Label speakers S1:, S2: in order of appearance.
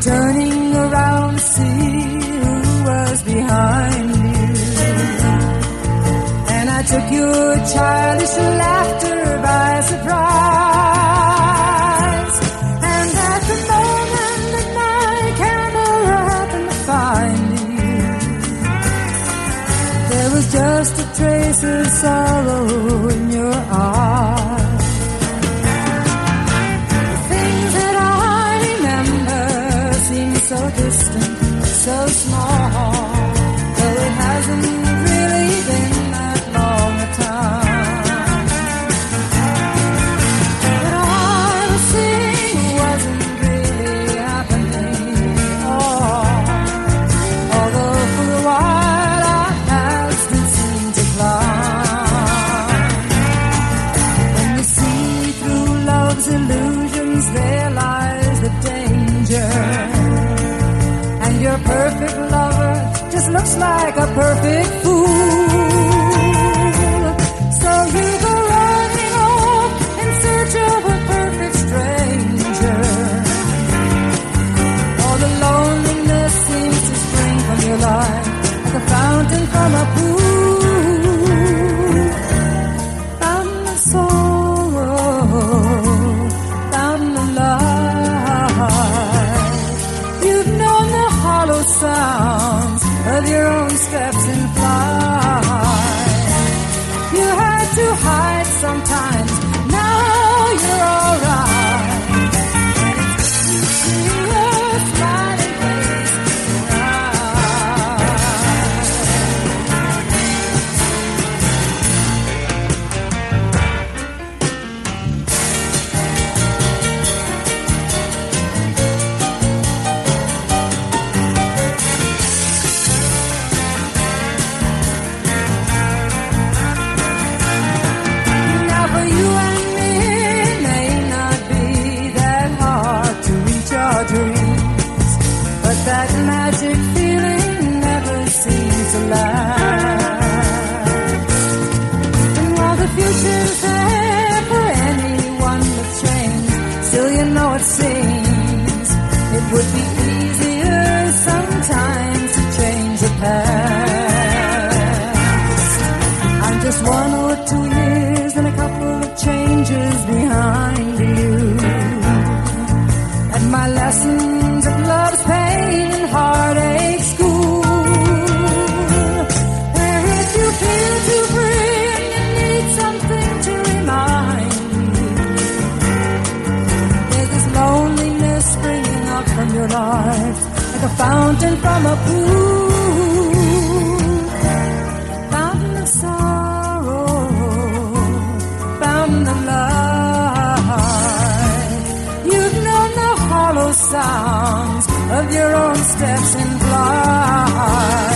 S1: turning around to see who was behind you. And I took your childish laughter by surprise. And at the moment that my camera happened to find you, there was just a trace of sorrow in your eyes. So distant, so small, though it hasn't really been that long a time. But I was seeing wasn't really happening at all, although for a while our paths did seem to climb. When you see through love's illusions, there lies the danger. Your perfect lover just looks like a perfect fool. So you go running off in search of a perfect stranger. All the loneliness seems to spring from your life like a fountain from a pool. Fountain of sorrow, fountain of life. You've known the hollow sounds of your own steps in flight. You had to hide sometimes, now you're alright. And it's good to see your smiling face dreams, but that magic feeling never seems to last. And while the future's there for anyone to change, still you know it seems it would be easier sometimes to change the past. I'm just 1 or 2 years and a couple of changes behind you. My lessons of love's pain and heartache school, where if you feel too free and you need something to remind you, there's this loneliness springing up from your life like a fountain from a pool. Fountain of sorrow, fountain of love. Sounds of your own steps in flight.